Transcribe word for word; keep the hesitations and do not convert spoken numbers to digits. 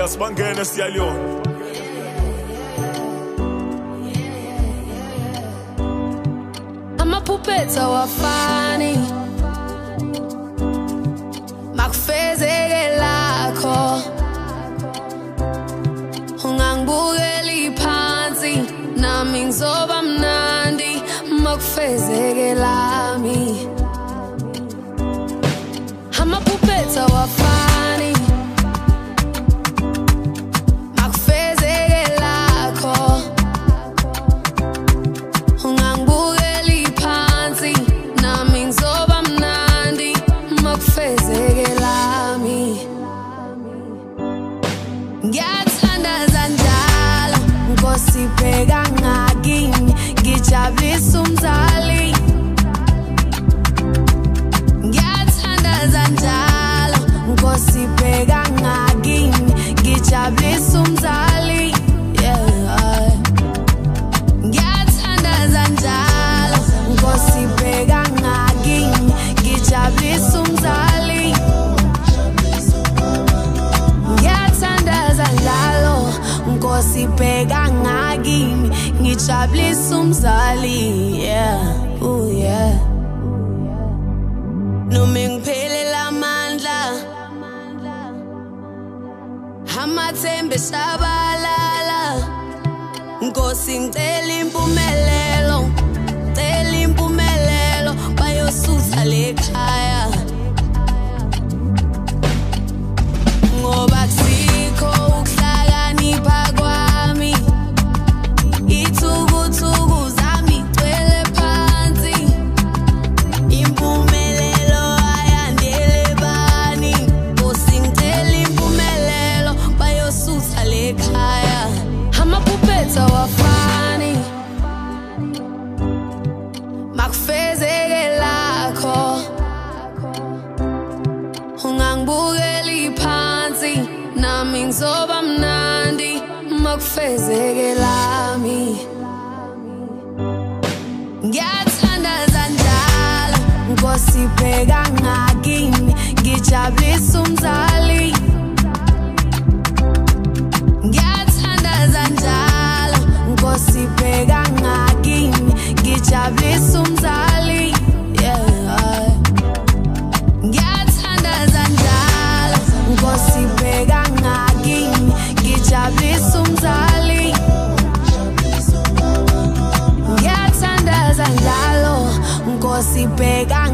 sibangene siyaliyona. Amapuppets awafani makufezeke lakho ungangibukeli phansi nami ngizoba mnandi makufezeke lami. Amapuppets awafani makufezeke lakho ungangibukeli phansi nami ngizoba mnandi makufezeke lami. Ngiyathandaza njalo Nkosi bheka ngakini ngijabulisa umzali. Ngiyathandaza njalo Nkosi bheka ngakini ngijabulisa umzali. Yeah. Ngiyathandaza njalo Nkosi bheka ngakini ngijabulisa umzali. Ngiyathandaza njalo Nkosi bheka ngakini ngijabulisa umzali. Yeah, ooh yeah. Noma ngiphelela amandla amathemba eshabalala Nkosi ngicela impumelelo ngicela impumelelo bayosutha lekhaya ngoba kusikho ukuhlakanipha kwami ithukuthuku zami gcwele phansi impumelelo ayandele bani Nkosi ngicela impumelelo bayosutha lekhaya. Amapuppets awafani makufezeke lakho ungangibukeli phansi nami ngizoba mnandi makufezeke lami. Ngiyathandaza njalo Nkosi bheka ngakini ngijabulisa umzali. Ngiyathandaza njalo Nkosi bheka ngakini ngijabulisa umzali. Yeah. Ngiyathandaza njalo Nkosi bheka ngakini ngijabulisa umzali. Ngiyathandaza njalo Nkosi bheka